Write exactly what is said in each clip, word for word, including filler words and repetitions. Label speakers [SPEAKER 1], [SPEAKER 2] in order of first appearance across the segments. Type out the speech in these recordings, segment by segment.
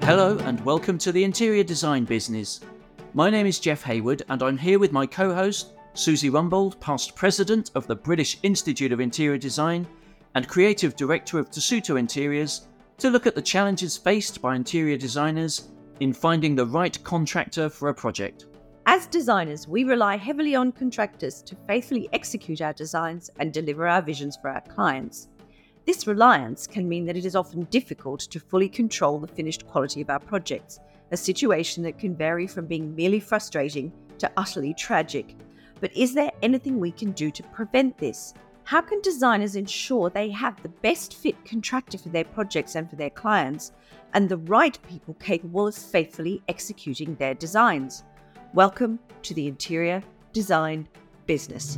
[SPEAKER 1] Hello and welcome to the Interior Design Business. My name is Jeff Hayward and I'm here with my co-host, Susie Rumbold, past president of the British Institute of Interior Design and creative director of Tessuto Interiors, to look at the challenges faced by interior designers in finding the right contractor for a project.
[SPEAKER 2] As designers, we rely heavily on contractors to faithfully execute our designs and deliver our visions for our clients. This reliance can mean that it is often difficult to fully control the finished quality of our projects, a situation that can vary from being merely frustrating to utterly tragic. But is there anything we can do to prevent this? How can designers ensure they have the best fit contractor for their projects and for their clients, and the right people capable of faithfully executing their designs? Welcome to the Interior Design Business.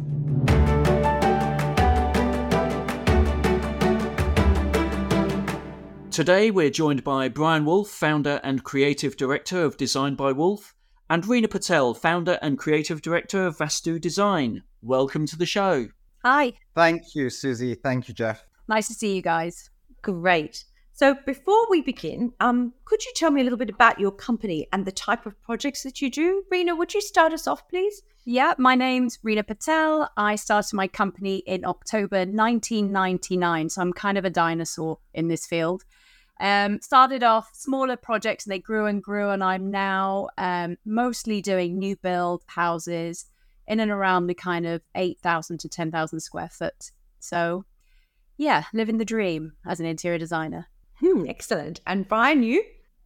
[SPEAKER 1] Today we're joined by Brian Wolf, founder and creative director of Design by Wolf, and Reena Patel, founder and creative director of Vastu Design. Welcome to the show.
[SPEAKER 3] Hi.
[SPEAKER 4] Thank you, Susie. Thank you, Jeff.
[SPEAKER 3] Nice to see you guys.
[SPEAKER 2] Great. So before we begin, um, could you tell me a little bit about your company and the type of projects that you do? Reena, would you start us off, please?
[SPEAKER 3] Yeah, my name's Reena Patel. I started my company in October nineteen ninety-nine, so I'm kind of a dinosaur in this field. Um, started off smaller projects and they grew and grew, and I'm now um, mostly doing new build houses in and around the kind of eight thousand to ten thousand square foot. So yeah, living the dream as an interior designer.
[SPEAKER 2] Hmm, excellent. And Brian, you?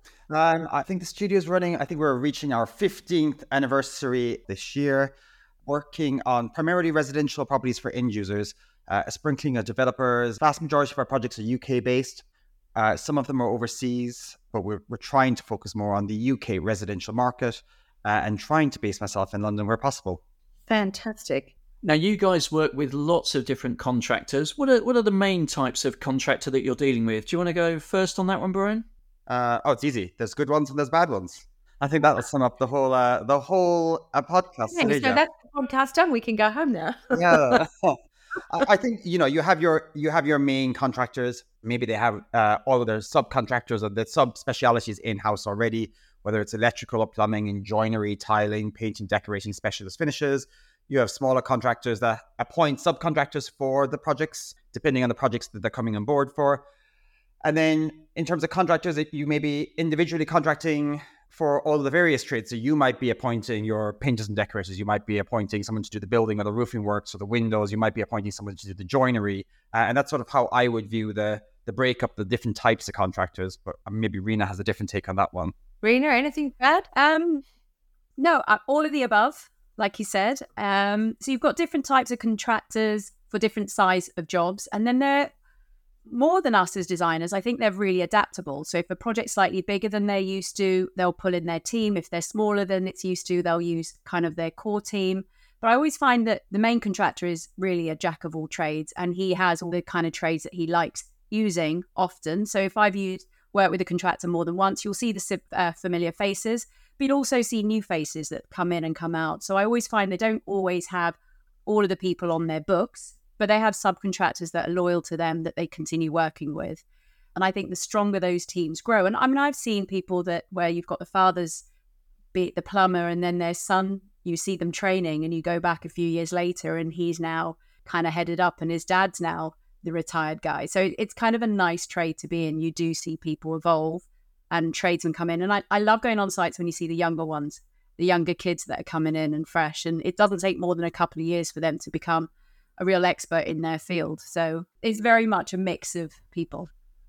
[SPEAKER 4] Um, I think the studio is running. I think we're reaching our fifteenth anniversary this year, working on primarily residential properties for end users, uh, a sprinkling of developers. Vast majority of our projects are U K based. Uh, some of them are overseas, but we're we're trying to focus more on the U K residential market uh, and trying to base myself in London where possible.
[SPEAKER 2] Fantastic.
[SPEAKER 1] Now you guys work with lots of different contractors. What are what are the main types of contractor that you're dealing with? Do you want to go first on that one, Brian?
[SPEAKER 4] Uh, oh, it's easy. There's good ones and there's bad ones. I think that'll sum up the whole uh, the whole uh, podcast.
[SPEAKER 2] Okay,
[SPEAKER 4] today,
[SPEAKER 2] so
[SPEAKER 4] Jeff.
[SPEAKER 2] that's the podcast done. We can go home now.
[SPEAKER 4] Yeah. I I think, you know, you have your you have your main contractors. Maybe they have uh, all of their subcontractors or the sub-specialities in-house already, whether it's electrical or plumbing and joinery, tiling, painting, decorating, specialist finishes. You have smaller contractors that appoint subcontractors for the projects, depending on the projects that they're coming on board for. And then in terms of contractors, you may be individually contracting for all of the various trades. So you might be appointing your painters and decorators. You might be appointing someone to do the building or the roofing works or the windows. You might be appointing someone to do the joinery. Uh, and that's sort of how I would view the the breakup, the different types of contractors. But maybe Reena has a different take on that one.
[SPEAKER 2] Reena, anything to add?
[SPEAKER 3] Um, no, uh, all of the above, like you said. Um, so you've got different types of contractors for different size of jobs, and then they're more than us as designers. I think they're really adaptable. So if a project's slightly bigger than they're used to, they'll pull in their team. If they're smaller than it's used to, they'll use kind of their core team. But I always find that the main contractor is really a jack of all trades, and he has all the kind of trades that he likes using often. So if I've used worked with a contractor more than once, you'll see the uh, familiar faces, but you'll also see new faces that come in and come out. So I always find they don't always have all of the people on their books, but they have subcontractors that are loyal to them that they continue working with. And I think the stronger those teams grow, and I mean, I've seen people that where you've got the fathers, be it the plumber, and then their son, you see them training, and you go back a few years later and he's now kind of headed up and his dad's now the retired guy. So it's kind of a nice trade to be in. You do see people evolve and tradesmen come in. And I, I love going on sites when you see the younger ones, the younger kids that are coming in and fresh. And it doesn't take more than a couple of years for them to become a real expert in their field. So it's very much a mix of people.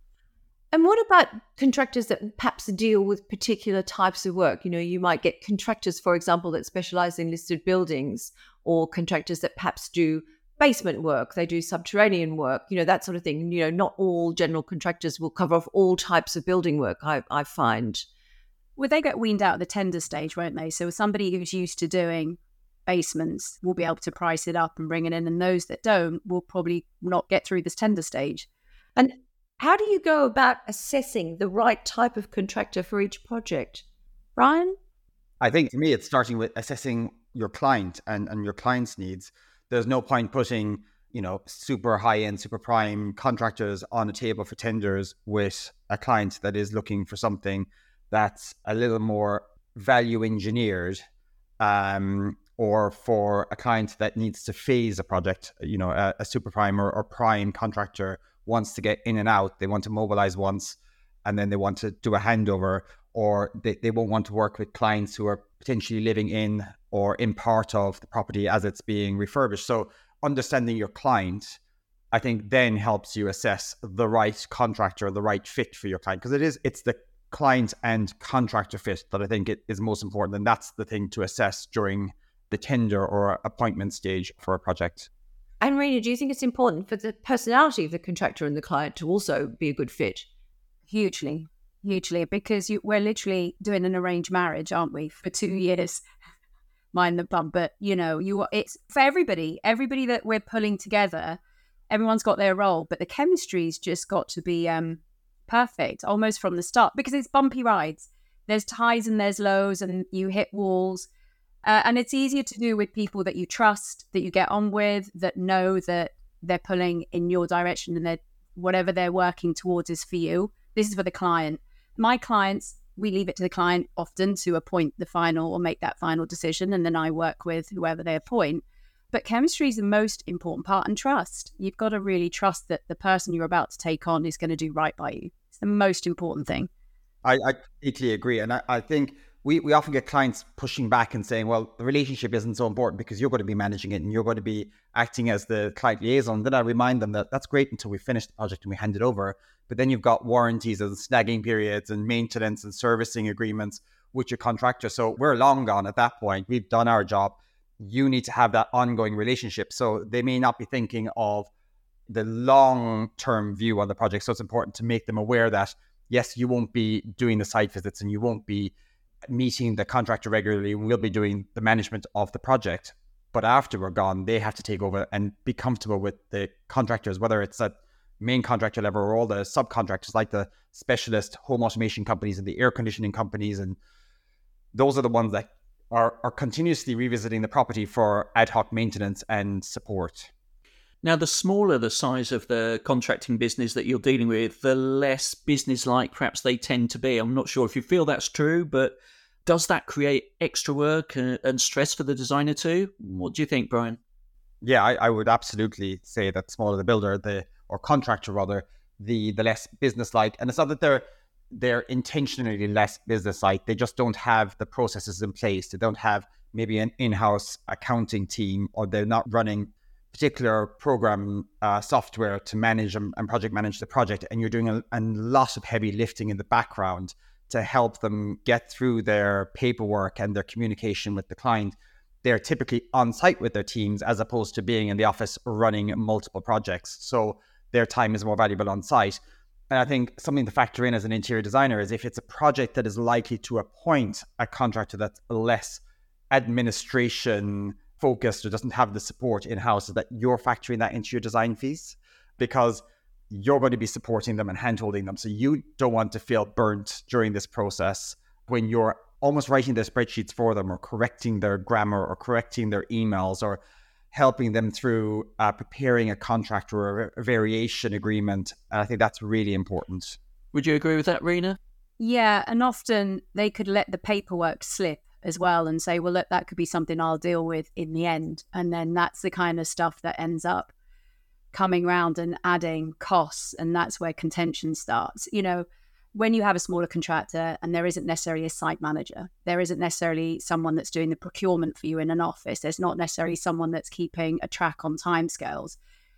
[SPEAKER 2] And what about contractors that perhaps deal with particular types of work? You know, you might get contractors, for example, that specialize in listed buildings, or contractors that perhaps do basement work, they do subterranean work, you know, that sort of thing. You know, not all general contractors will cover off all types of building work, I, I find.
[SPEAKER 3] Well, they get weaned out at the tender stage, won't they? So somebody who's used to doing basements will be able to price it up and bring it in, and those that don't will probably not get through this tender stage.
[SPEAKER 2] And how do you go about assessing the right type of contractor for each project? Brian?
[SPEAKER 4] I think for me, it's starting with assessing your client and, and your client's needs. There's no point putting, you know, super high-end, super prime contractors on a table for tenders with a client that is looking for something that's a little more value engineered, um, or for a client that needs to phase a project, you know, a, a super prime or, or prime contractor wants to get in and out. They want to mobilize once and then they want to do a handover, or they, they won't want to work with clients who are potentially living in or in part of the property as it's being refurbished. So understanding your client, I think, then helps you assess the right contractor, the right fit for your client, because it is, it's the client and contractor fit that I think it is most important. And that's the thing to assess during the tender or appointment stage for a project.
[SPEAKER 2] And Rena, do you think it's important for the personality of the contractor and the client to also be a good fit?
[SPEAKER 3] Hugely, hugely, because you, we're literally doing an arranged marriage, aren't we, for two years? Mind the bum, but you know, you it's for everybody, everybody that we're pulling together. Everyone's got their role, but the chemistry's just got to be um, perfect almost from the start, because it's bumpy rides. There's highs and there's lows, and you hit walls. Uh, and it's easier to do with people that you trust, that you get on with, that know that they're pulling in your direction and that whatever they're working towards is for you. This is for the client. My clients, we leave it to the client often to appoint the final or make that final decision, and then I work with whoever they appoint. But chemistry is the most important part, and trust. You've got to really trust that the person you're about to take on is going to do right by you. It's the most important thing.
[SPEAKER 4] I, I completely agree. And I, I think we, we often get clients pushing back and saying, well, the relationship isn't so important because you're going to be managing it and you're going to be acting as the client liaison. Then I remind them that that's great until we finish the project and we hand it over. But then you've got warranties and snagging periods and maintenance and servicing agreements with your contractor. So we're long gone at that point. We've done our job. You need to have that ongoing relationship. So they may not be thinking of the long-term view on the project. So it's important to make them aware that, yes, you won't be doing the site visits and you won't be meeting the contractor regularly. We'll be doing the management of the project. But after we're gone, they have to take over and be comfortable with the contractors, whether it's at main contractor level or all the subcontractors like the specialist home automation companies and the air conditioning companies. And those are the ones that are, are continuously revisiting the property for ad hoc maintenance and support.
[SPEAKER 1] Now, the smaller the size of the contracting business that you're dealing with, the less business-like perhaps they tend to be. I'm not sure if you feel that's true, but does that create extra work and stress for the designer too? What do you think, Brian?
[SPEAKER 4] Yeah, I, I would absolutely say that the smaller the builder, the or contractor rather, the the less business-like. And it's not that they're they're intentionally less business-like. They just don't have the processes in place. They don't have maybe an in-house accounting team, or they're not running particular program uh, software to manage and, and project manage the project. And you're doing a, a lot of heavy lifting in the background to help them get through their paperwork and their communication with the client. They're typically on site with their teams as opposed to being in the office running multiple projects. So their time is more valuable on site. And I think something to factor in as an interior designer is if it's a project that is likely to appoint a contractor that's less administration focused or doesn't have the support in-house, so that you're factoring that into your design fees, because you're going to be supporting them and hand-holding them. So you don't want to feel burnt during this process when you're almost writing their spreadsheets for them, or correcting their grammar, or correcting their emails, or helping them through uh, preparing a contract or a variation agreement. And I think that's really important.
[SPEAKER 1] Would you agree with that, Rena?
[SPEAKER 3] Yeah, and often they could let the paperwork slip as well and say, well, look, that could be something I'll deal with in the end. And then that's the kind of stuff that ends up coming round and adding costs. And that's where contention starts. You know, when you have a smaller contractor and there isn't necessarily a site manager, there isn't necessarily someone that's doing the procurement for you in an office, there's not necessarily someone that's keeping a track on timescales.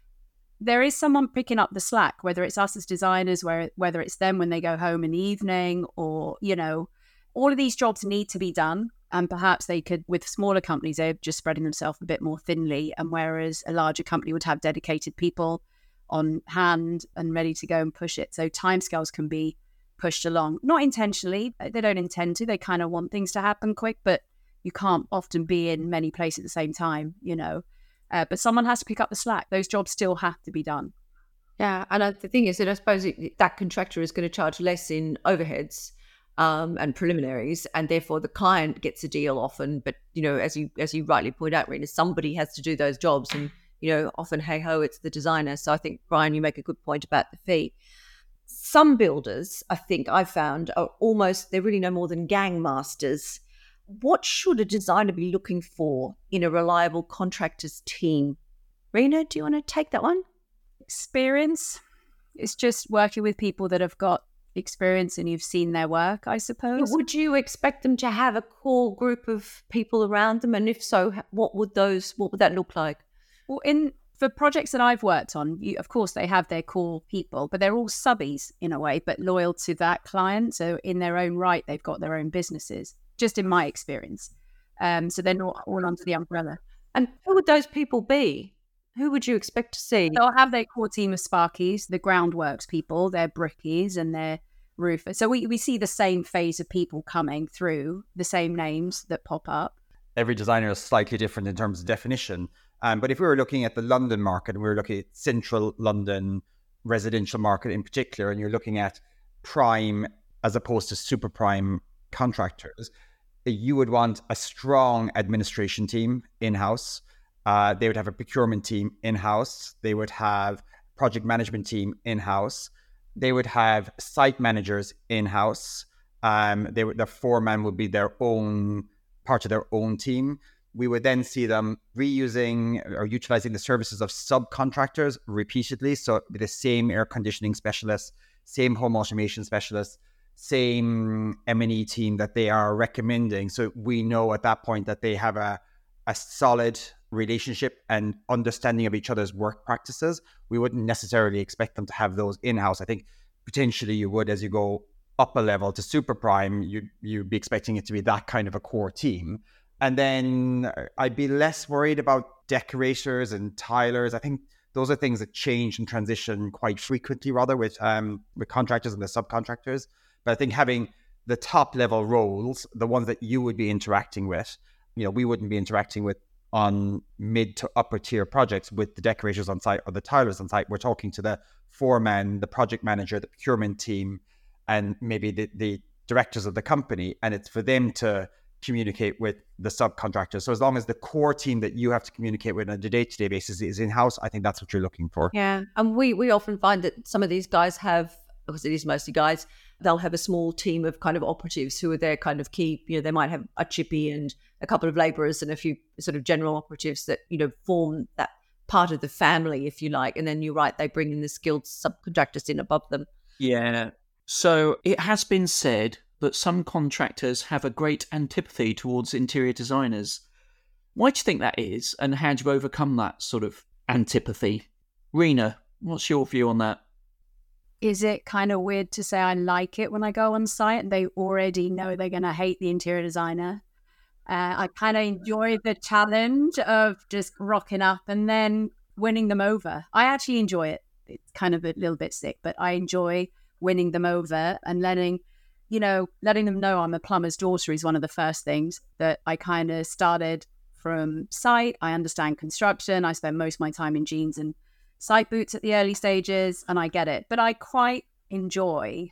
[SPEAKER 3] There is someone picking up the slack, whether it's us as designers, where, whether it's them when they go home in the evening, or, you know, all of these jobs need to be done. And perhaps they could, with smaller companies, they're just spreading themselves a bit more thinly. And whereas a larger company would have dedicated people on hand and ready to go and push it. So timescales can be pushed along, not intentionally. They don't intend to. They kind of want things to happen quick, but you can't often be in many places at the same time, you know. Uh, but someone has to pick up the slack. Those jobs still have to be done.
[SPEAKER 2] Yeah, and uh, the thing is that I suppose it, that contractor is going to charge less in overheads um, and preliminaries, and therefore the client gets a deal often. But you know, as you as you rightly point out, Rena, somebody has to do those jobs, and you know, often hey ho, it's the designer. So I think, Brian, you make a good point about the fee. Some builders, I think I found, are almost, they're really no more than gang masters. What should a designer be looking for in a reliable contractor's team? Rena, do you want to take that one?
[SPEAKER 3] Experience. It's just working with people that have got experience and you've seen their work, I suppose.
[SPEAKER 2] Would you expect them to have a core group of people around them? And if so, what would those, what would that look like?
[SPEAKER 3] Well, in for projects that I've worked on, you, of course, they have their core people, but they're all subbies in a way, but loyal to that client. So in their own right, they've got their own businesses, just in my experience. Um, so they're not all under the umbrella.
[SPEAKER 2] And who would those people be? Who would you expect to see?
[SPEAKER 3] They'll have their core team of sparkies, the groundworks people, their brickies and their roofers. So we, we see the same phase of people coming through, the same names that pop up.
[SPEAKER 4] Every designer is slightly different in terms of definition. Um, but if we were looking at the London market, and we were looking at central London residential market in particular, and you're looking at prime as opposed to super prime contractors, you would want a strong administration team in-house. Uh, they would have a procurement team in-house. They would have project management team in-house. They would have site managers in-house. Um, they would, the foreman would be their own part of their own team. We would then see them reusing or utilizing the services of subcontractors repeatedly. So the same air conditioning specialists, same home automation specialists, same M and E team that they are recommending. So we know at that point that they have a, a solid relationship and understanding of each other's work practices. We wouldn't necessarily expect them to have those in-house. I think potentially you would, as you go up a level to super prime, you, you'd be expecting it to be that kind of a core team. And then I'd be less worried about decorators and tilers. I think those are things that change and transition quite frequently, rather, with um, with contractors and the subcontractors. But I think having the top level roles, the ones that you would be interacting with, you know, we wouldn't be interacting with on mid to upper tier projects with the decorators on site or the tilers on site. We're talking to the foreman, the project manager, the procurement team, and maybe the, the directors of the company. And it's for them to communicate with the subcontractors. So as long as the core team that you have to communicate with on a day-to-day basis is in-house, I think that's what you're looking for.
[SPEAKER 2] Yeah. And we, we often find that some of these guys have, because it is mostly guys, they'll have a small team of kind of operatives who are their kind of key, you know, they might have a chippy and a couple of labourers and a few sort of general operatives that, you know, form that part of the family, if you like. And then you're right, they bring in the skilled subcontractors in above them.
[SPEAKER 1] Yeah. So it has been said that some contractors have a great antipathy towards interior designers. Why do you think that is, and how do you overcome that sort of antipathy? Rena, what's your view on that?
[SPEAKER 3] Is it kind of weird to say I like it when I go on site and they already know they're going to hate the interior designer? Uh, I kind of enjoy the challenge of just rocking up and then winning them over. I actually enjoy it. It's kind of a little bit sick, but I enjoy winning them over and letting, you know, letting them know I'm a plumber's daughter is one of the first things that I kind of started from site. I understand construction. I spend most of my time in jeans and site boots at the early stages, and I get it. But I quite enjoy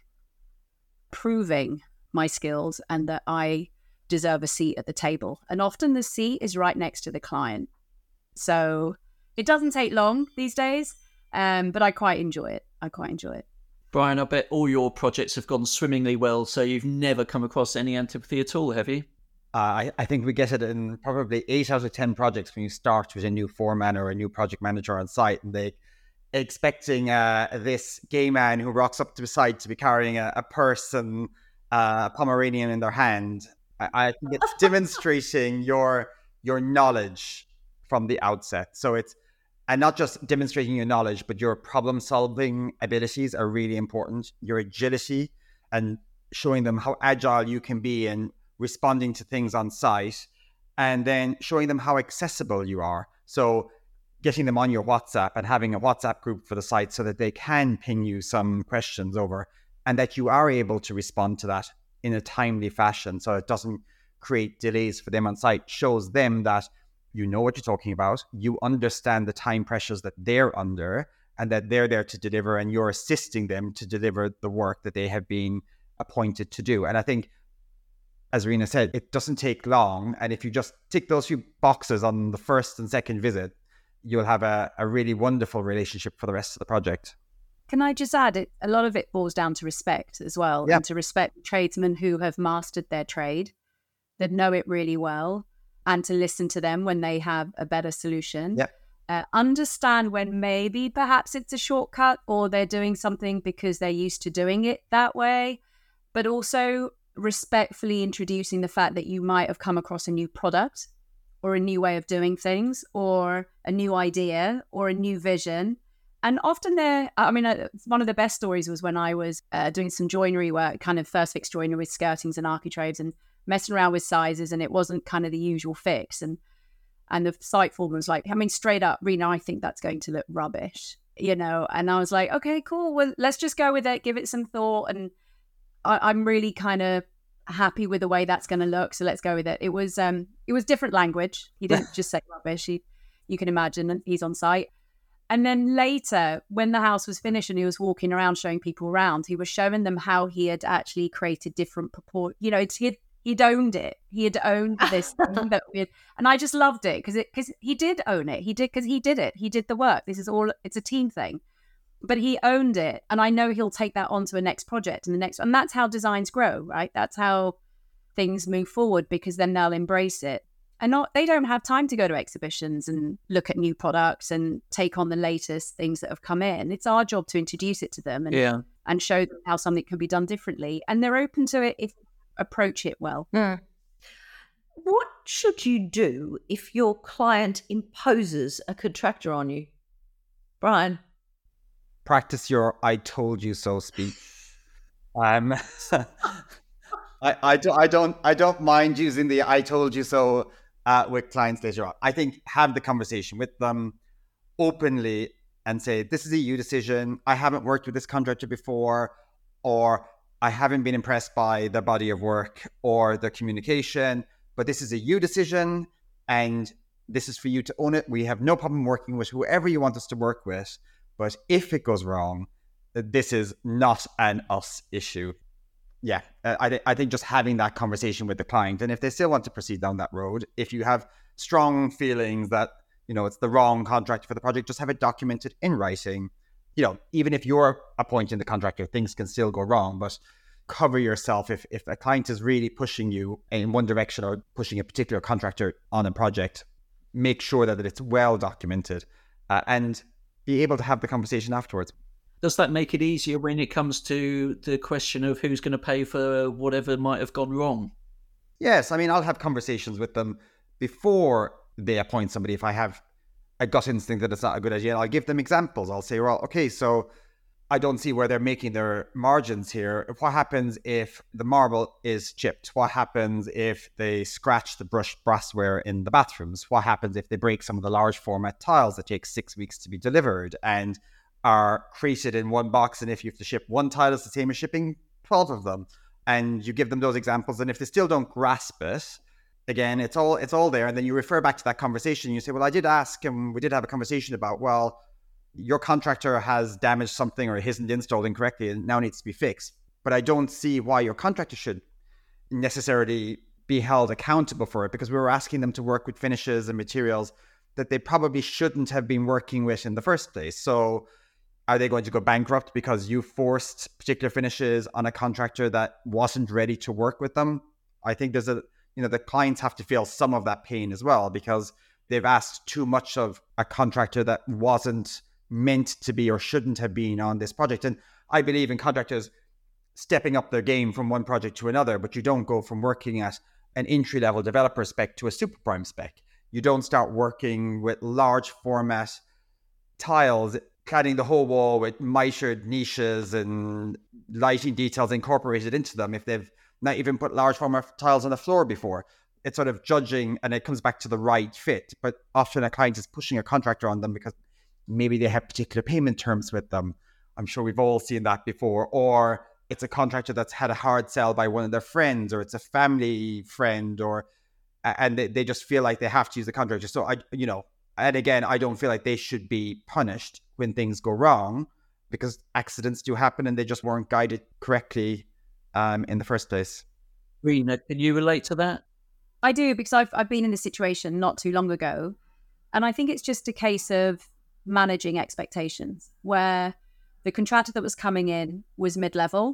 [SPEAKER 3] proving my skills and that I deserve a seat at the table. And often the seat is right next to the client. So it doesn't take long these days, um, but I quite enjoy it. I quite enjoy it.
[SPEAKER 1] Brian, I bet all your projects have gone swimmingly well, so you've never come across any antipathy at all, have you?
[SPEAKER 4] Uh, I, I think we get it in probably eight out of ten projects when you start with a new foreman or a new project manager on site, and they expecting uh, this gay man who rocks up to the site to be carrying a, a purse and uh, a Pomeranian in their hand. I, I think it's demonstrating your your knowledge from the outset. So it's and not just demonstrating your knowledge, but your problem-solving abilities are really important. Your agility and showing them how agile you can be in responding to things on site, and then showing them how accessible you are. So getting them on your WhatsApp and having a WhatsApp group for the site so that they can ping you some questions over and that you are able to respond to that in a timely fashion so it doesn't create delays for them on site, shows them that you know what you're talking about, you understand the time pressures that they're under, and that they're there to deliver, and you're assisting them to deliver the work that they have been appointed to do. And I think, as Rena said, it doesn't take long. And if you just tick those few boxes on the first and second visit, you'll have a, a really wonderful relationship for the rest of the project.
[SPEAKER 3] Can I just add, it, a lot of it boils down to respect as well,
[SPEAKER 4] Yeah.
[SPEAKER 3] and to respect tradesmen who have mastered their trade, that know it really well, and to listen to them when they have a better solution.
[SPEAKER 4] Yeah.
[SPEAKER 3] Uh, understand when maybe perhaps it's a shortcut or they're doing something because they're used to doing it that way, but also respectfully introducing the fact that you might have come across a new product or a new way of doing things or a new idea or a new vision. And often they're, I mean, uh, one of the best stories was when I was uh, doing some joinery work, kind of first fix joinery with skirtings and architraves, and messing around with sizes, and it wasn't kind of the usual fix. And And the site foreman was like, I mean, straight up, Rena, I think that's going to look rubbish, you know? And I was like, okay, cool. Well, let's just go with it. Give it some thought. And I, I'm really kind of happy with the way that's going to look. So let's go with it. It was, um, it was different language. He didn't just say rubbish. He, you can imagine, he's on site. And then later, when the house was finished and he was walking around showing people around, he was showing them how he had actually created different purport. You know, it's, he had, He'd owned it. He had owned this thing that we had, and I just loved it because it because he did own it. He did because he did it. He did the work. This is all. It's a team thing, but he owned it, and I know he'll take that on to a next project and the next. And that's how designs grow, right? That's how things move forward, because then they'll embrace it. And not they don't have time to go to exhibitions and look at new products and take on the latest things that have come in. It's our job to introduce it to them and
[SPEAKER 1] Yeah.
[SPEAKER 3] and show them how something can be done differently, and they're open to it if approach it well.
[SPEAKER 2] Mm. What should you do if your client imposes a contractor on you? Brian?
[SPEAKER 4] Practice your I told you so speech. Um, I, I, do, I, don't, I don't mind using the I told you so uh, with clients later on. I think have the conversation with them openly and say, this is a you decision. I haven't worked with this contractor before, or I haven't been impressed by their body of work or their communication, but this is a you decision and this is for you to own it. We have no problem working with whoever you want us to work with, but if it goes wrong, this is not an us issue. Yeah, I, th- I think just having that conversation with the client, and if they still want to proceed down that road, if you have strong feelings that, you know, it's the wrong contractor for the project, just have it documented in writing. You know, even if you're appointing the contractor, things can still go wrong, but cover yourself if, if a client is really pushing you in one direction or pushing a particular contractor on a project, make sure that it's well documented uh, and be able to have the conversation afterwards.
[SPEAKER 1] Does that make it easier when it comes to the question of who's going to pay for whatever might have gone wrong?
[SPEAKER 4] Yes, I mean, I'll have conversations with them before they appoint somebody if I have a gut instinct that it's not a good idea. I'll give them examples. I'll say, well, okay, so I don't see where they're making their margins here. What happens if the marble is chipped? What happens if they scratch the brushed brassware in the bathrooms? What happens if they break some of the large format tiles that take six weeks to be delivered and are created in one box? And if you have to ship one tile, it's the same as shipping twelve of them. And you give them those examples. And if they still don't grasp it, again, it's all it's all there. And then you refer back to that conversation. You say, well, I did ask, and we did have a conversation about, well, your contractor has damaged something or isn't installed incorrectly and now needs to be fixed. But I don't see why your contractor should necessarily be held accountable for it, because we were asking them to work with finishes and materials that they probably shouldn't have been working with in the first place. So are they going to go bankrupt because you forced particular finishes on a contractor that wasn't ready to work with them? I think there's a, you know, the clients have to feel some of that pain as well, because they've asked too much of a contractor that wasn't meant to be or shouldn't have been on this project. And I believe in contractors stepping up their game from one project to another, but you don't go from working at an entry-level developer spec to a super prime spec. You don't start working with large format tiles, cladding the whole wall with mitered niches and lighting details incorporated into them if they've not even put large format tiles on the floor before. It's sort of judging, and it comes back to the right fit. But often a client is pushing a contractor on them because maybe they have particular payment terms with them. I'm sure we've all seen that before. Or it's a contractor that's had a hard sell by one of their friends, or it's a family friend, or and they, they just feel like they have to use the contractor. So I, you know, and again, I don't feel like they should be punished when things go wrong, because accidents do happen and they just weren't guided correctly um, in the first place.
[SPEAKER 1] Rena, can you relate to that?
[SPEAKER 3] I do, because I've I've been in this situation not too long ago, and I think it's just a case of managing expectations, where the contractor that was coming in was mid-level,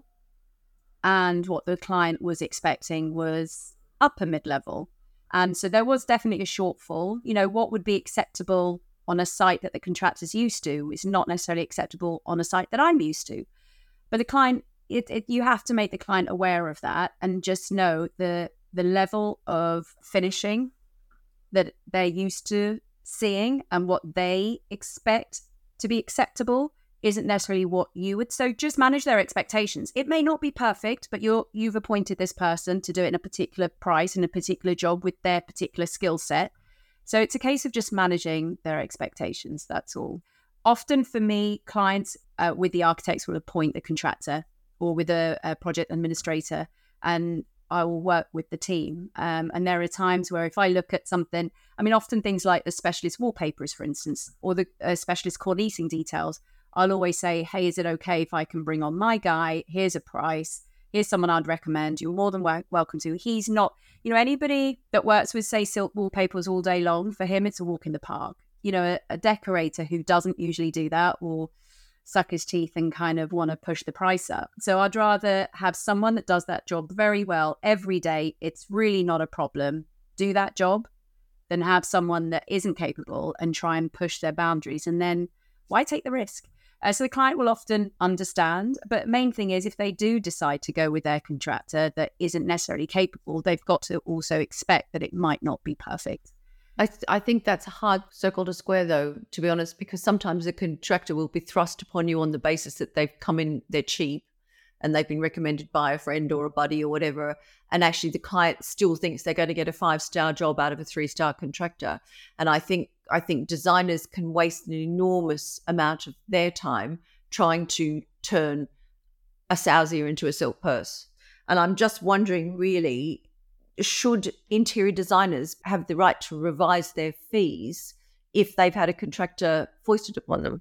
[SPEAKER 3] and what the client was expecting was upper mid-level. And so there was definitely a shortfall. You know, what would be acceptable on a site that the contractor's used to is not necessarily acceptable on a site that I'm used to. But the client, it, it, you have to make the client aware of that and just know the the level of finishing that they're used to seeing and what they expect to be acceptable isn't necessarily what you would. So just manage their expectations. It may not be perfect, but you're you've appointed this person to do it in a particular price, in a particular job with their particular skill set. So it's a case of just managing their expectations. That's all. Often for me, clients uh, with the architects will appoint a contractor or with a, a project administrator, and I will work with the team. Um, and there are times where if I look at something, I mean, often things like the specialist wallpapers, for instance, or the uh, specialist cornicing details, I'll always say, hey, is it okay if I can bring on my guy? Here's a price. Here's someone I'd recommend. You're more than w- welcome to. He's not, you know, anybody that works with, say, silk wallpapers all day long, for him, it's a walk in the park. You know, a, a decorator who doesn't usually do that will suck his teeth and kind of want to push the price up. So I'd rather have someone that does that job very well every day. It's really not a problem. Do that job than have someone that isn't capable and try and push their boundaries. And then why take the risk? Uh, so the client will often understand. But main thing is, if they do decide to go with their contractor that isn't necessarily capable, they've got to also expect that it might not be perfect.
[SPEAKER 2] I, th- I think that's a hard circle to square, though, to be honest, because sometimes a contractor will be thrust upon you on the basis that they've come in, they're cheap, and they've been recommended by a friend or a buddy or whatever. And actually the client still thinks they're going to get a five-star job out of a three-star contractor. And I think I think designers can waste an enormous amount of their time trying to turn a sow's ear into a silk purse. And I'm just wondering, really, should interior designers have the right to revise their fees if they've had a contractor foisted upon them?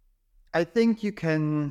[SPEAKER 4] I think you can,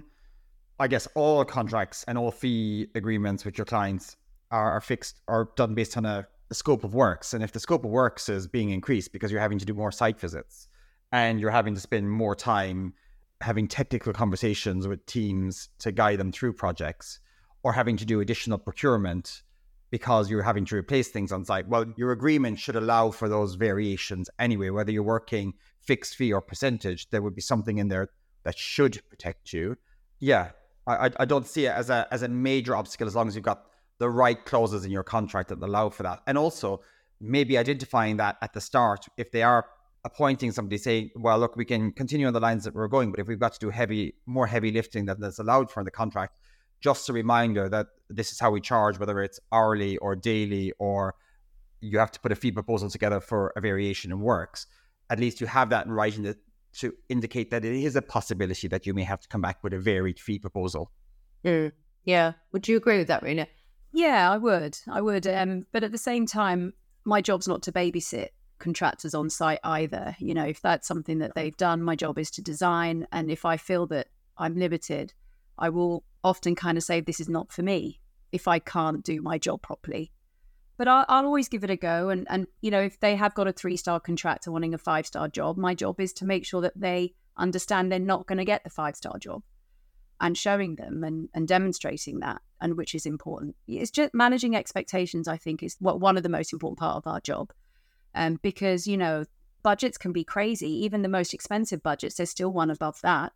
[SPEAKER 4] I guess all contracts and all fee agreements with your clients are, are fixed or done based on a, a scope of works. And if the scope of works is being increased because you're having to do more site visits and you're having to spend more time having technical conversations with teams to guide them through projects, or having to do additional procurement because you're having to replace things on site, well, your agreement should allow for those variations anyway. Whether you're working fixed fee or percentage, there would be something in there that should protect you. Yeah, I, I don't see it as a as a major obstacle as long as you've got the right clauses in your contract that allow for that. And also maybe identifying that at the start, if they are appointing somebody, say, well, look, we can continue on the lines that we're going, but if we've got to do heavy, more heavy lifting than that's allowed for in the contract, just a reminder that this is how we charge, whether it's hourly or daily, or you have to put a fee proposal together for a variation in works. At least you have that in writing to, to indicate that it is a possibility that you may have to come back with a varied fee proposal.
[SPEAKER 2] Mm, yeah. Would you agree with that, Rena?
[SPEAKER 3] Yeah, I would. I would. Um, but at the same time, my job's not to babysit contractors on site either. You know, if that's something that they've done, my job is to design. And if I feel that I'm limited, I will often kind of say, this is not for me if I can't do my job properly. But I'll, I'll always give it a go. And, and, you know, if they have got a three-star contractor wanting a five-star job, my job is to make sure that they understand they're not going to get the five-star job, and showing them and, and demonstrating that, and which is important. It's just managing expectations, I think, is what one of the most important part of our job. Um, because, you know, budgets can be crazy. Even the most expensive budgets, there's still one above that.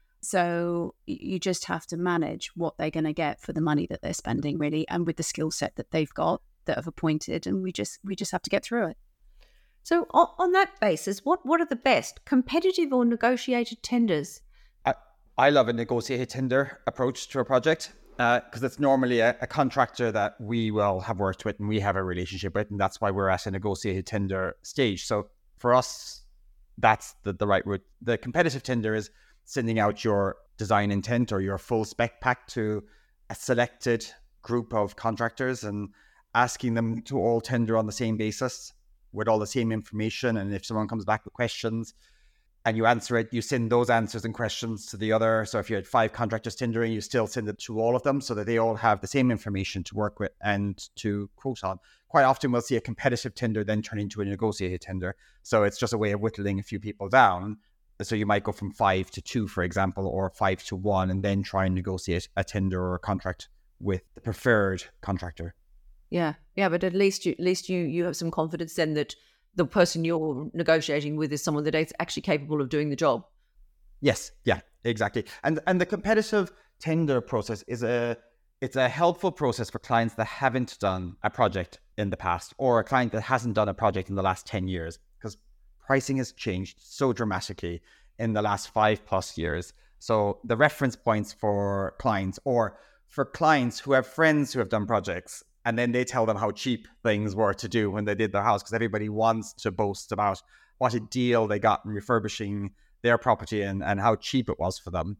[SPEAKER 3] So you just have to manage what they're going to get for the money that they're spending, really, and with the skill set that they've got, that have appointed, and we just we just have to get through it.
[SPEAKER 2] So on, on that basis, what, what are the best, competitive or negotiated tenders?
[SPEAKER 4] I, I love a negotiated tender approach to a project because uh, it's normally a, a contractor that we will have worked with and we have a relationship with, and that's why we're at a negotiated tender stage. So for us, that's the, the right route. The competitive tender is sending out your design intent or your full spec pack to a selected group of contractors and asking them to all tender on the same basis with all the same information. And if someone comes back with questions and you answer it, you send those answers and questions to the other. So if you had five contractors tendering, you still send it to all of them so that they all have the same information to work with and to quote on. Quite often we'll see a competitive tender then turn into a negotiated tender. So it's just a way of whittling a few people down So you might go from five to two, for example, or five to one, and then try and negotiate a tender or a contract with the preferred contractor.
[SPEAKER 2] Yeah, yeah, but at least you, at least you, you have some confidence then that the person you're negotiating with is someone that is actually capable of doing the job.
[SPEAKER 4] Yes, yeah, exactly. And and the competitive tender process is a it's a helpful process for clients that haven't done a project in the past, or a client that hasn't done a project in the last ten years, because pricing has changed so dramatically in the last five plus years. So the reference points for clients, or for clients who have friends who have done projects, and then they tell them how cheap things were to do when they did their house, because everybody wants to boast about what a deal they got in refurbishing their property and, and how cheap it was for them.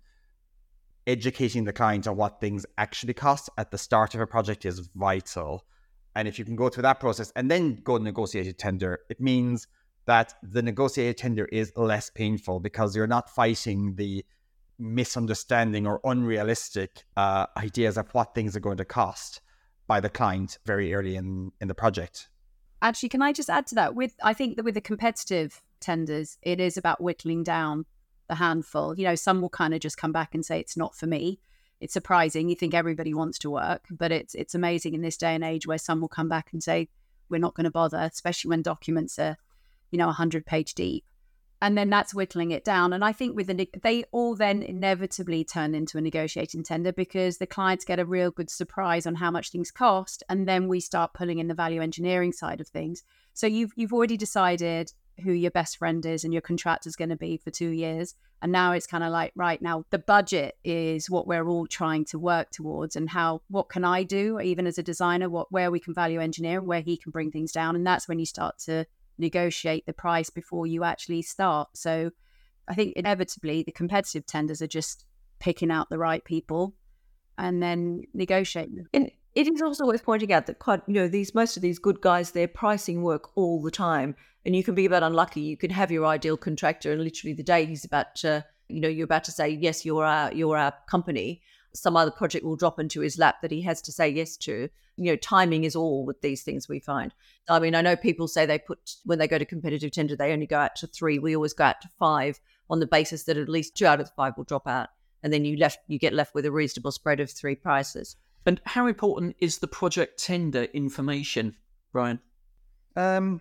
[SPEAKER 4] Educating the client on what things actually cost at the start of a project is vital. And if you can go through that process and then go to negotiated tender, it means that the negotiated tender is less painful, because you're not fighting the misunderstanding or unrealistic uh, ideas of what things are going to cost by the client very early in, in the project.
[SPEAKER 3] Actually, can I just add to that? With I think that with the competitive tenders, it is about whittling down the handful. You know, some will kind of just come back and say, it's not for me. It's surprising. You think everybody wants to work, but it's it's amazing in this day and age where some will come back and say, we're not going to bother, especially when documents are, you know, one hundred page deep. And then that's whittling it down. And I think with the, they all then inevitably turn into a negotiating tender, because the clients get a real good surprise on how much things cost. And then we start pulling in the value engineering side of things. So you've you've already decided who your best friend is and your contractor's going to be for two years. And now it's kind of like, right now, the budget is what we're all trying to work towards, and how, what can I do, even as a designer, what, where we can value engineer, where he can bring things down. And that's when you start to negotiate the price before you actually start. So I think inevitably the competitive tenders are just picking out the right people and then negotiating.
[SPEAKER 2] And it is also worth pointing out that quite, you know, these most of these good guys, they're pricing work all the time, and you can be a bit unlucky. You can have your ideal contractor, and literally the day he's about to, you know, you're about to say yes, you're our you're our company, some other project will drop into his lap that he has to say yes to. You know, timing is all with these things, we find. I mean, I know people say they put, when they go to competitive tender, they only go out to three. We always go out to five, on the basis that at least two out of the five will drop out. And then you left, you get left with a reasonable spread of three prices.
[SPEAKER 1] And how important is the project tender information, Brian?
[SPEAKER 4] Um,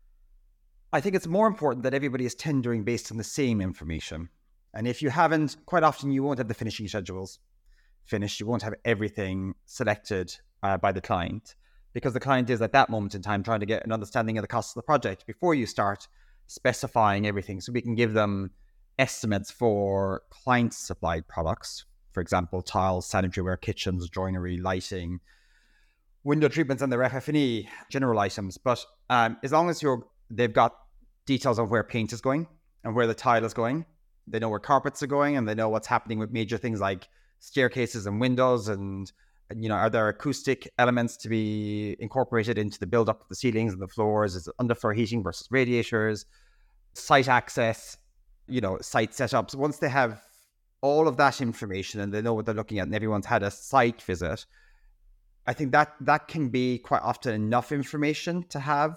[SPEAKER 4] I think it's more important that everybody is tendering based on the same information. And if you haven't, quite often you won't have the finishing schedules finished. You won't have everything selected uh, by the client, because the client is at that moment in time trying to get an understanding of the cost of the project before you start specifying everything. So we can give them estimates for client supplied products, for example, tiles, sanitary ware, kitchens, joinery, lighting, window treatments, and their F F and E, general items. But um, as long as you're, they've got details of where paint is going and where the tile is going, they know where carpets are going, and they know what's happening with major things like staircases and windows, and, and you know, are there acoustic elements to be incorporated into the build-up of the ceilings and the floors? Is it underfloor heating versus radiators? Site access, you know, site setups. Once they have all of that information and they know what they're looking at, and everyone's had a site visit, I think that that can be quite often enough information to have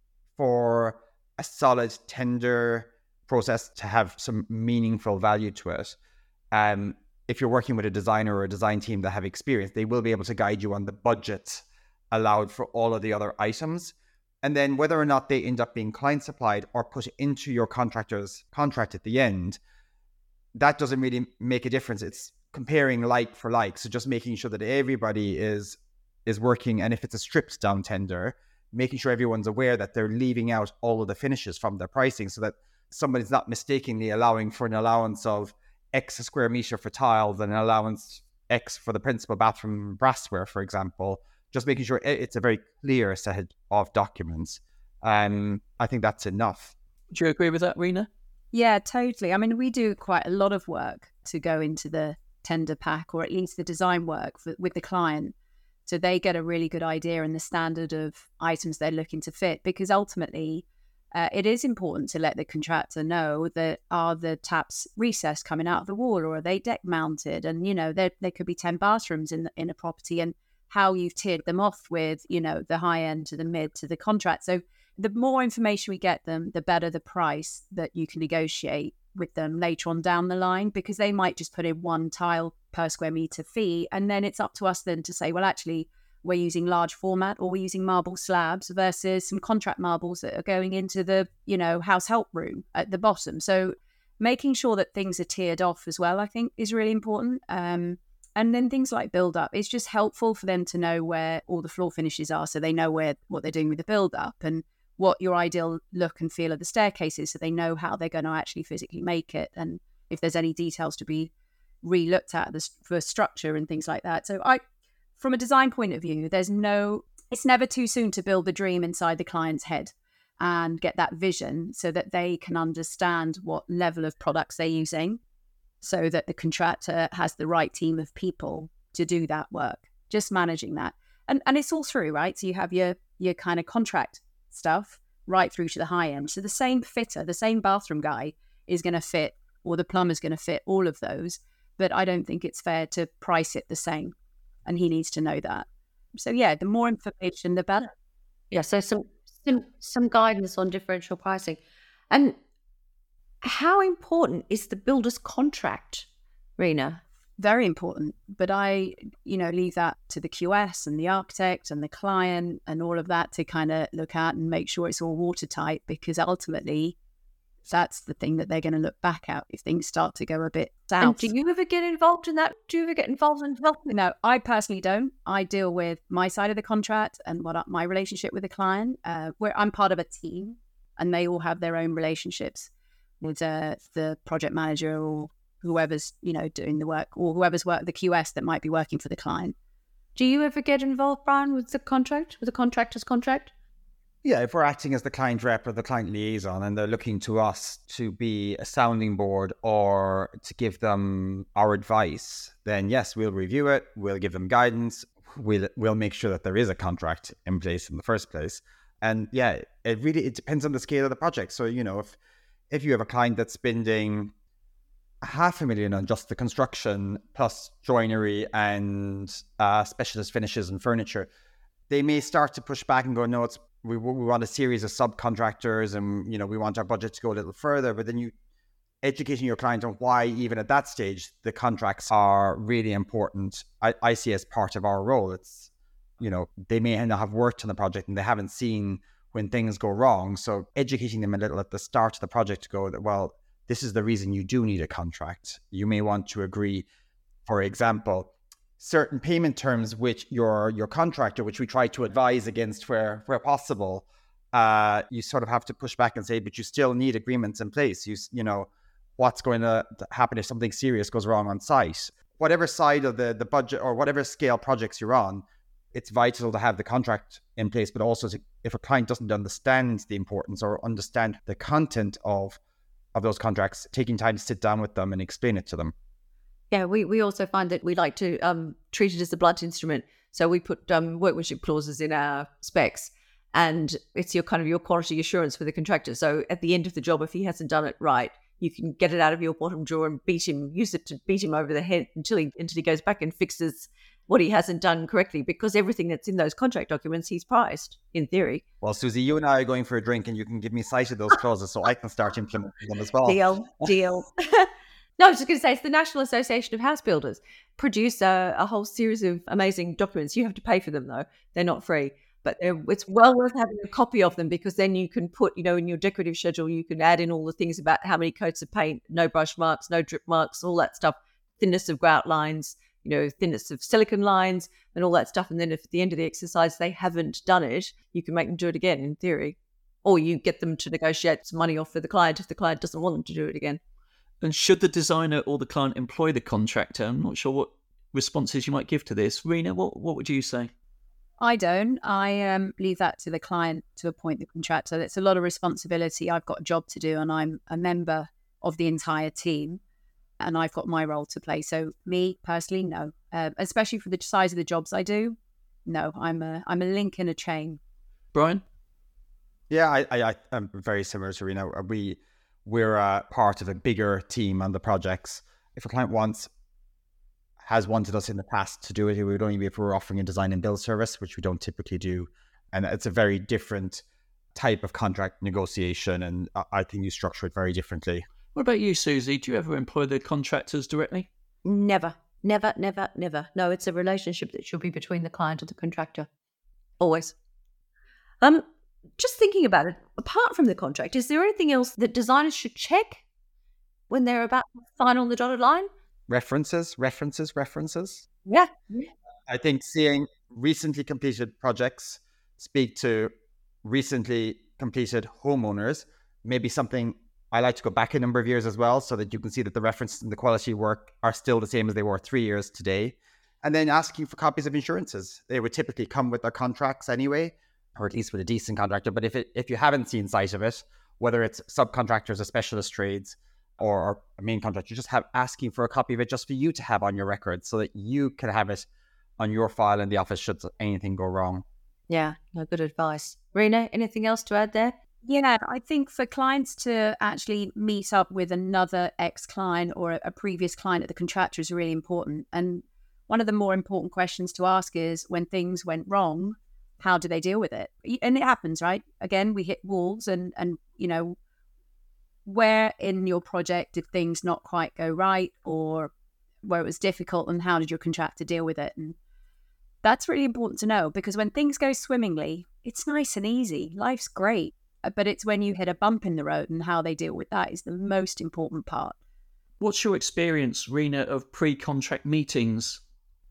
[SPEAKER 4] for a solid tender process to have some meaningful value to it. Um, if you're working with a designer or a design team that have experience, they will be able to guide you on the budget allowed for all of the other items. And then whether or not they end up being client supplied or put into your contractor's contract at the end, that doesn't really make a difference. It's comparing like for like. So just making sure that everybody is is working. And if it's a stripped down tender, making sure everyone's aware that they're leaving out all of the finishes from their pricing, so that somebody's not mistakenly allowing for an allowance of X a square meter for tiles and an allowance X for the principal bathroom brassware, for example. Just making sure it's a very clear set of documents. Um, I think that's enough.
[SPEAKER 1] Do you agree with that, Rena?
[SPEAKER 3] Yeah, totally. I mean, we do quite a lot of work to go into the tender pack, or at least the design work for, with the client. So they get a really good idea and the standard of items they're looking to fit, because ultimately uh, it is important to let the contractor know that are the taps recessed coming out of the wall, or are they deck mounted? And, you know, there, there could be ten bathrooms in, in a property, and how you've tiered them off with, you know, the high end to the mid to the contract. So the more information we get them, the better the price that you can negotiate with them later on down the line, because they might just put in one tile per square meter fee. And then it's up to us then to say, well, actually, we're using large format or we're using marble slabs versus some contract marbles that are going into the, you know, house help room at the bottom. So making sure that things are tiered off as well, I think, is really important. Um, and then things like build up, it's just helpful for them to know where all the floor finishes are, so they know where what they're doing with the build up and what your ideal look and feel of the staircase is, so they know how they're going to actually physically make it, and if there's any details to be re-looked at for structure and things like that. So I, from a design point of view, there's no, it's never too soon to build the dream inside the client's head and get that vision so that they can understand what level of products they're using, so that the contractor has the right team of people to do that work, just managing that. And and it's all through, right? So you have your your kind of contract stuff right through to the high end. So the same fitter, the same bathroom guy is going to fit, or the plumber's going to fit all of those. But I don't think it's fair to price it the same. And he needs to know that. So yeah, the more information, the better.
[SPEAKER 2] Yeah, so some some, some guidance on differential pricing. And how important is the builder's contract, Rena?
[SPEAKER 3] Very important. But I, you know, leave that to the Q S and the architect and the client and all of that to kind of look at and make sure it's all watertight, because ultimately that's the thing that they're going to look back at if things start to go a bit south.
[SPEAKER 2] And do you ever get involved in that? Do you ever get involved in helping?
[SPEAKER 3] No, I personally don't. I deal with my side of the contract and what my relationship with the client, uh, where I'm part of a team and they all have their own relationships with uh, the project manager or whoever's, you know, doing the work, or whoever's work, the Q S that might be working for the client.
[SPEAKER 2] Do you ever get involved, Brian, with the contract, with the contractor's contract?
[SPEAKER 4] Yeah, if we're acting as the client rep or the client liaison and they're looking to us to be a sounding board or to give them our advice, then yes, we'll review it, we'll give them guidance, we'll we'll make sure that there is a contract in place in the first place. And yeah, it really, it depends on the scale of the project. So, you know, if if you have a client that's spending half a million on just the construction plus joinery and uh, specialist finishes and furniture, they may start to push back and go, no, it's we we want a series of subcontractors and, you know, we want our budget to go a little further. But then you educating your client on why even at that stage the contracts are really important, I, I see as part of our role. It's, you know, they may not have worked on the project and they haven't seen when things go wrong. So educating them a little at the start of the project to go that, well, this is the reason you do need a contract. You may want to agree, for example, certain payment terms which your your contractor, which we try to advise against where where possible, uh, you sort of have to push back and say, but you still need agreements in place. You you know, what's going to happen if something serious goes wrong on site? Whatever side of the, the budget or whatever scale projects you're on, it's vital to have the contract in place, but also to, if a client doesn't understand the importance or understand the content of of those contracts, taking time to sit down with them and explain it to them.
[SPEAKER 2] Yeah, we, we also find that we like to um, treat it as a blunt instrument. So we put um, workmanship clauses in our specs, and it's your kind of your quality assurance for the contractor. So at the end of the job, if he hasn't done it right, you can get it out of your bottom drawer and beat him, use it to beat him over the head until he until he goes back and fixes what he hasn't done correctly, because everything that's in those contract documents he's priced, in theory.
[SPEAKER 4] Well, Susie, you and I are going for a drink and you can give me sight of those clauses so I can start implementing them as well.
[SPEAKER 2] Deal, deal. No, I was just going to say, it's the National Association of House Builders produce a, a whole series of amazing documents. You have to pay for them, though. They're not free. But it's well worth having a copy of them, because then you can put, you know, in your decorative schedule, you can add in all the things about how many coats of paint, no brush marks, no drip marks, all that stuff, thinness of grout lines, you know, thinness of silicon lines and all that stuff. And then if at the end of the exercise they haven't done it, you can make them do it again, in theory. Or you get them to negotiate some money off for the client if the client doesn't want them to do it again.
[SPEAKER 1] And should the designer or the client employ the contractor? I'm not sure what responses you might give to this. Rena, what, what would you say?
[SPEAKER 3] I don't. I um, leave that to the client to appoint the contractor. It's a lot of responsibility. I've got a job to do and I'm a member of the entire team and I've got my role to play. So me personally, no. Uh, especially for the size of the jobs I do, no. I'm a, I'm a link in a chain.
[SPEAKER 1] Brian?
[SPEAKER 4] Yeah, I, I, I'm very similar to Rena. We... We're a part of a bigger team on the projects. If a client wants, has wanted us in the past to do it, it would only be if we were offering a design and build service, which we don't typically do. And it's a very different type of contract negotiation. And I think you structure it very differently.
[SPEAKER 1] What about you, Susie? Do you ever employ the contractors directly?
[SPEAKER 2] Never, never, never, never. No, it's a relationship that should be between the client and the contractor. Always. Um, just thinking about it, apart from the contract, is there anything else that designers should check when they're about to sign on the dotted line?
[SPEAKER 4] References, references, references.
[SPEAKER 2] Yeah.
[SPEAKER 4] I think seeing recently completed projects speak to recently completed homeowners may be something I like to go back a number of years as well, so that you can see that the references and the quality work are still the same as they were three years today. And then asking for copies of insurances. They would typically come with their contracts anyway, or at least with a decent contractor. But if it, if you haven't seen sight of it, whether it's subcontractors or specialist trades or, or a main contractor, just have asking for a copy of it just for you to have on your record so that you can have it on your file in the office should anything go wrong.
[SPEAKER 2] Yeah, no, good advice. Rena, anything else to add there?
[SPEAKER 3] Yeah, I think for clients to actually meet up with another ex-client or a, a previous client at the contractor is really important. And one of the more important questions to ask is, when things went wrong, how do they deal with it? And it happens, right? Again, we hit walls and, and you know, where in your project did things not quite go right, or where it was difficult, and how did your contractor deal with it? And that's really important to know, because when things go swimmingly, it's nice and easy. Life's great. But it's when you hit a bump in the road and how they deal with that is the most important part.
[SPEAKER 1] What's your experience, Rena, of pre-contract meetings?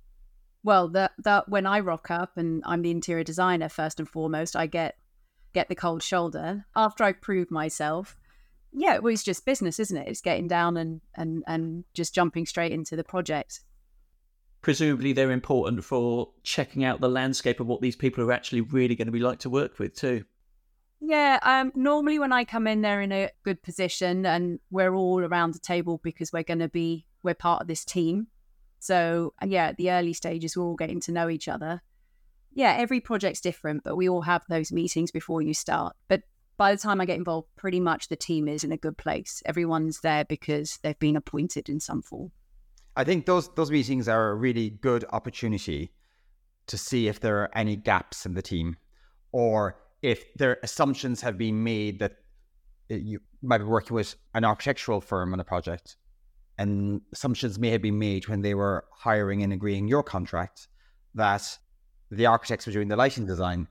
[SPEAKER 3] Well, that that when I rock up and I'm the interior designer, first and foremost, I get get the cold shoulder. After I prove myself, yeah, it was just business, isn't it? It's getting down and, and, and just jumping straight into the project.
[SPEAKER 1] Presumably they're important for checking out the landscape of what these people are actually really going to be like to work with too.
[SPEAKER 3] Yeah, um, normally when I come in, they're in a good position and we're all around the table because we're going to be, we're part of this team. So yeah, at the early stages, we're all getting to know each other. Yeah, every project's different, but we all have those meetings before you start. But by the time I get involved, pretty much the team is in a good place. Everyone's there because they've been appointed in some form.
[SPEAKER 4] I think those those meetings are a really good opportunity to see if there are any gaps in the team, or if their assumptions have been made that you might be working with an architectural firm on a project, and assumptions may have been made when they were hiring and agreeing your contract that the architects were doing the lighting design,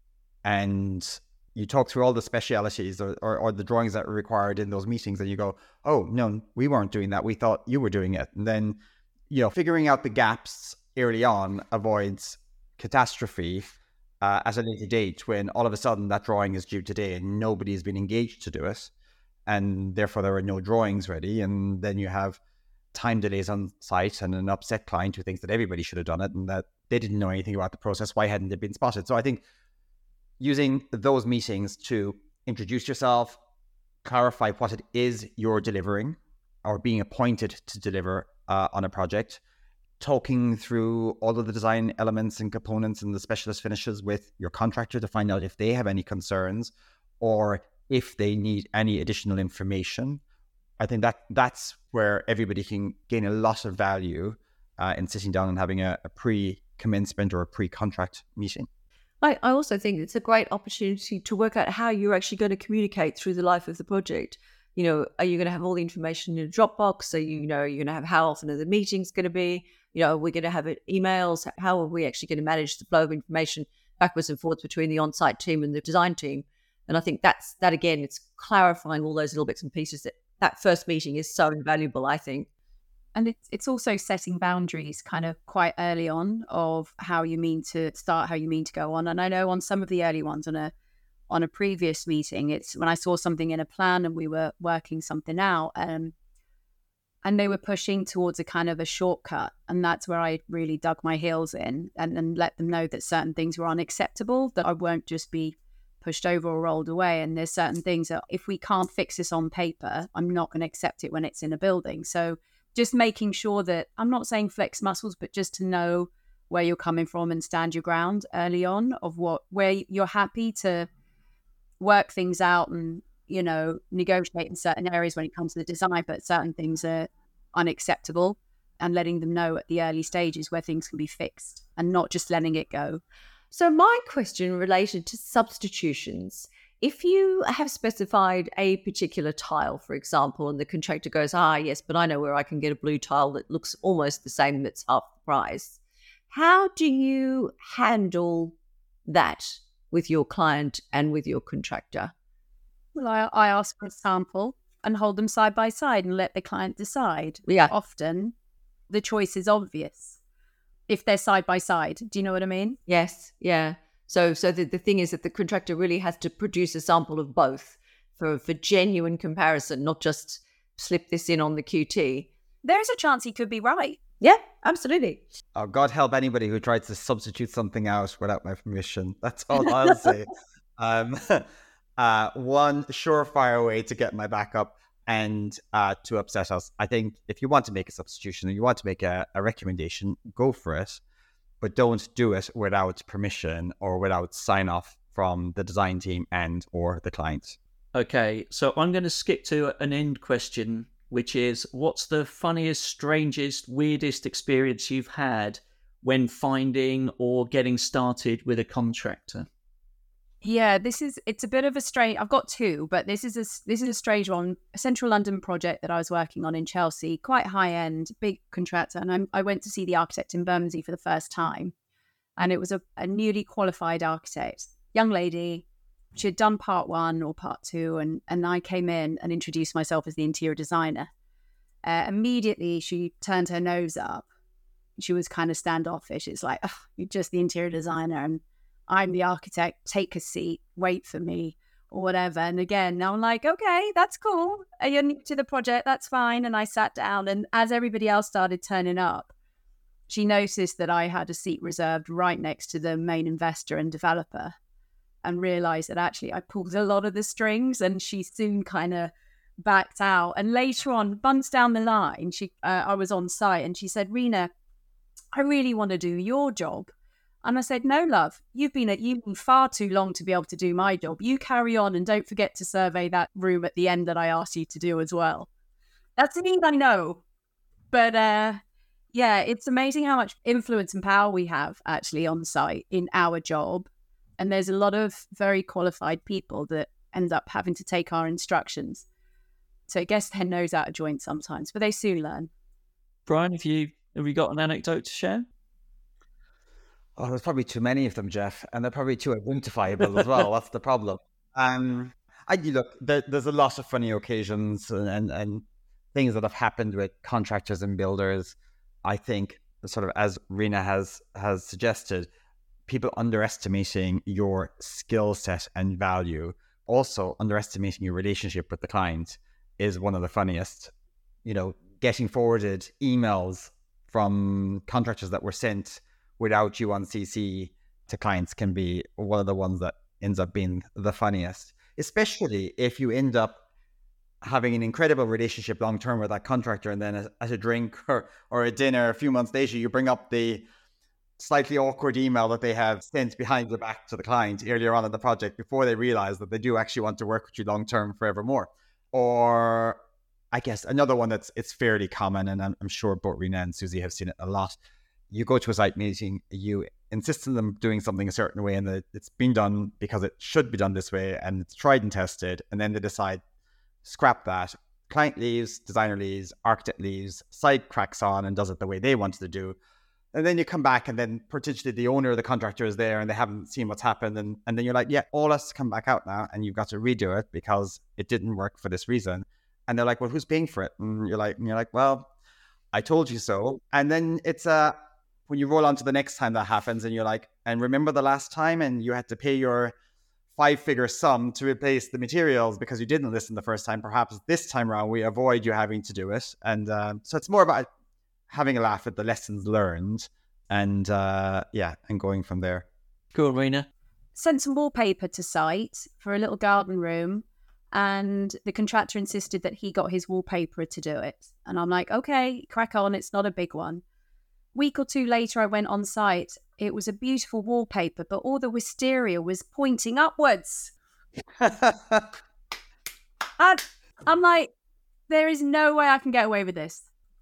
[SPEAKER 4] and you talk through all the specialities or, or, or the drawings that were required in those meetings, and you go, oh, no, we weren't doing that. We thought you were doing it. And then, you know, figuring out the gaps early on avoids catastrophe Uh, at a later date when all of a sudden that drawing is due today and nobody's been engaged to do it, and therefore there are no drawings ready, and then you have time delays on site and an upset client who thinks that everybody should have done it and that they didn't know anything about the process. Why hadn't it been spotted? So I think using those meetings to introduce yourself, clarify what it is you're delivering or being appointed to deliver uh, on a project, talking through all of the design elements and components and the specialist finishes with your contractor to find out if they have any concerns or if they need any additional information. I think that that's where everybody can gain a lot of value uh, in sitting down and having a, a pre-commencement or a pre-contract meeting.
[SPEAKER 2] I, I also think it's a great opportunity to work out how you're actually going to communicate through the life of the project. You know, are you going to have all the information in a Dropbox? Are you, you know, you're going to have, how often are the meetings going to be? You know, we're going to have it emails. How are we actually going to manage the flow of information backwards and forwards between the on-site team and the design team? And I think that's, that again, it's clarifying all those little bits and pieces. That that first meeting is so invaluable, I think.
[SPEAKER 3] And it's it's also setting boundaries kind of quite early on of how you mean to start, how you mean to go on. And I know on some of the early ones on a on a previous meeting, it's when I saw something in a plan and we were working something out, um, and they were pushing towards a kind of a shortcut. And that's where I really dug my heels in and, and let them know that certain things were unacceptable, that I won't just be pushed over or rolled away. And there's certain things that if we can't fix this on paper, I'm not going to accept it when it's in a building. So just making sure that, I'm not saying flex muscles, but just to know where you're coming from and stand your ground early on of what, where you're happy to work things out and, you know, negotiate in certain areas when it comes to the design, but certain things are unacceptable, and letting them know at the early stages where things can be fixed and not just letting it go.
[SPEAKER 2] So my question related to substitutions If you have specified a particular tile, for example, and the contractor goes, ah, yes, but I know where I can get a blue tile that looks almost the same, that's half the price. How do you handle that with your client and with your contractor?
[SPEAKER 3] Well, I, I ask for a sample and hold them side by side and let the client decide.
[SPEAKER 2] Yeah.
[SPEAKER 3] Often the choice is obvious if they're side by side. Do you know what I mean?
[SPEAKER 2] Yes, yeah. So so the, the thing is that the contractor really has to produce a sample of both for, for genuine comparison, not just slip this in on the Q T.
[SPEAKER 3] There's a chance he could be right.
[SPEAKER 2] Yeah, absolutely.
[SPEAKER 4] Oh, God help anybody who tries to substitute something out without my permission. That's all I'll say. Um, uh, one surefire way to get my back up and uh, to upset us. I think if you want to make a substitution or you want to make a, a recommendation, go for it. But don't do it without permission or without sign off from the design team and or the client.
[SPEAKER 1] Okay, so I'm going to skip to an end question, which is, what's the funniest, strangest, weirdest experience you've had when finding or getting started with a contractor?
[SPEAKER 3] Yeah, this is, it's a bit of a strange, I've got two, but this is a, this is a strange one. A central London project that I was working on in Chelsea, quite high end, big contractor. And I'm, I went to see the architect in Bermondsey for the first time. And it was a, a newly qualified architect, young lady. She had done part one or part two. And, and I came in and introduced myself as the interior designer. Uh, immediately, she turned her nose up. She was kind of standoffish. It's like, oh, you're just the interior designer. And I'm the architect, take a seat, wait for me, or whatever. And again, I'm like, okay, that's cool. You're new to the project, that's fine. And I sat down, and as everybody else started turning up, she noticed that I had a seat reserved right next to the main investor and developer, and realized that actually I pulled a lot of the strings, and she soon kind of backed out. And later on, months down the line, she, uh, I was on site, and she said, Rena, I really want to do your job. And I said, no, love, you've been at uni far too long to be able to do my job. You carry on and don't forget to survey that room at the end that I asked you to do as well. That's the thing I know. But uh, yeah, it's amazing how much influence and power we have actually on site in our job. And there's a lot of very qualified people that end up having to take our instructions. So it gets their nose out of joint sometimes, but they soon learn.
[SPEAKER 1] Brian, have you, have you got an anecdote to share?
[SPEAKER 4] Oh, there's probably too many of them, Jeff, and they're probably too identifiable as well. That's the problem. Um, I look, there, there's a lot of funny occasions and, and, and things that have happened with contractors and builders. I think, sort of as Rena has has suggested, people underestimating your skill set and value, also underestimating your relationship with the client, is one of the funniest. You know, getting forwarded emails from contractors that were sent without you on C C to clients can be one of the ones that ends up being the funniest, especially if you end up having an incredible relationship long-term with that contractor, and then at a drink or, or a dinner a few months later, you bring up the slightly awkward email that they have sent behind the back to the client earlier on in the project before they realize that they do actually want to work with you long-term forevermore. Or I guess another one that's it's fairly common, and I'm, I'm sure both Rena and Susie have seen it a lot. You go to a site meeting, you insist on them doing something a certain way, and it's been done because it should be done this way, and it's tried and tested, and then they decide, scrap that. Client leaves, designer leaves, architect leaves, site cracks on and does it the way they wanted to do. And then you come back, and then potentially the owner or the contractor is there and they haven't seen what's happened. And, and then you're like, yeah, all has to come back out now, and you've got to redo it because it didn't work for this reason. And they're like, well, who's paying for it? And you're like, and you're like, well, I told you so. And then it's a, uh, when you roll on to the next time that happens, and you're like, and remember the last time, and you had to pay your five figure sum to replace the materials because you didn't listen the first time. Perhaps this time around, we avoid you having to do it. And um, so it's more about having a laugh at the lessons learned and uh, yeah, and going from there.
[SPEAKER 1] Cool, Rena.
[SPEAKER 3] Sent some wallpaper to site for a little garden room, and the contractor insisted that he got his wallpaperer to do it. And I'm like, okay, crack on. It's not a big one. Week or two later, I went on site. It was a beautiful wallpaper, but all the wisteria was pointing upwards. and I'm like, there is no way I can get away with this.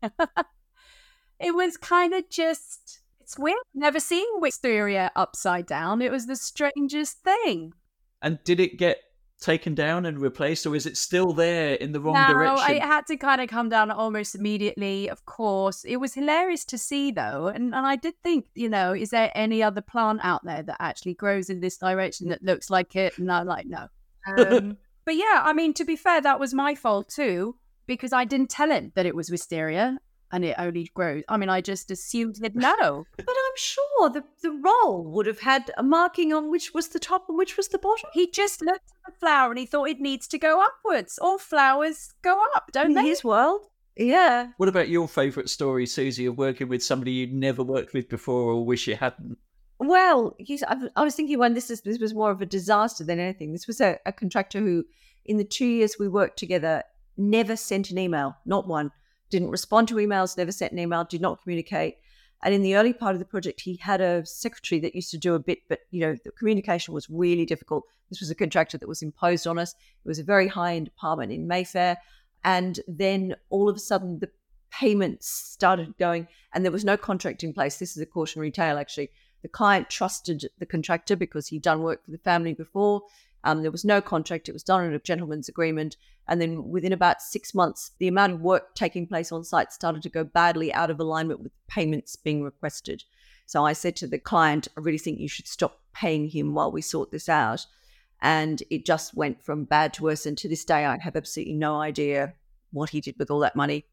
[SPEAKER 3] It was kind of just, it's weird. Never seen wisteria upside down. It was the strangest thing.
[SPEAKER 1] And did it get taken down and replaced, or is it still there in the wrong
[SPEAKER 3] no,
[SPEAKER 1] direction?
[SPEAKER 3] It had to kind of come down almost immediately, of course. It was hilarious to see, though. And, and I did think, you know, is there any other plant out there that actually grows in this direction that looks like it? And I'm like, no. Um, but yeah, I mean, to be fair, that was my fault too, because I didn't tell him that it was wisteria and it only grows. I mean, I just assumed he'd know.
[SPEAKER 2] But I'm sure the, the roll would have had a marking on which was the top and which was the bottom.
[SPEAKER 3] He just looked at the flower and he thought it needs to go upwards. All flowers go up, don't
[SPEAKER 2] In
[SPEAKER 3] they?
[SPEAKER 2] his world, yeah.
[SPEAKER 1] What about your favourite story, Susie, of working with somebody you'd never worked with before or wish you hadn't?
[SPEAKER 2] Well, he's, I, I was thinking when this is this was more of a disaster than anything. This was a, a contractor who, in the two years we worked together, never sent an email, not one. Didn't respond to emails, never sent an email, did not communicate. And in the early part of the project, he had a secretary that used to do a bit, but, you know, the communication was really difficult. This was a contractor that was imposed on us. It was a very high-end apartment in Mayfair. And then all of a sudden, the payments started going and there was no contract in place. This is a cautionary tale, actually. The client trusted the contractor because he'd done work for the family before. Um, there was no contract. It was done in a gentleman's agreement. And then within about six months, the amount of work taking place on site started to go badly out of alignment with payments being requested. So I said to the client, I really think you should stop paying him while we sort this out. And it just went from bad to worse. And to this day, I have absolutely no idea what he did with all that money.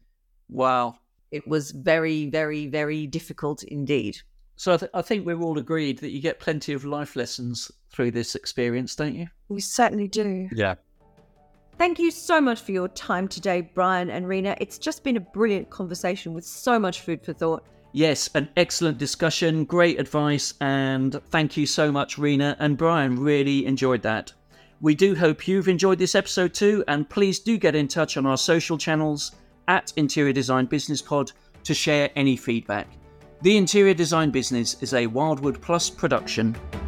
[SPEAKER 1] Wow.
[SPEAKER 2] It was very, very, very difficult indeed.
[SPEAKER 1] So I, th- I think we're all agreed that you get plenty of life lessons through this experience, don't you?
[SPEAKER 2] We certainly do.
[SPEAKER 4] Yeah.
[SPEAKER 2] Thank you so much for your time today, Brian and Rena. It's just been a brilliant conversation with so much food for thought.
[SPEAKER 1] Yes, an excellent discussion, great advice, and thank you so much, Rena and Brian. Really enjoyed that. We do hope you've enjoyed this episode too, and please do get in touch on our social channels at Interior Design Business Pod to share any feedback. The Interior Design Business is a Wildwood Plus production.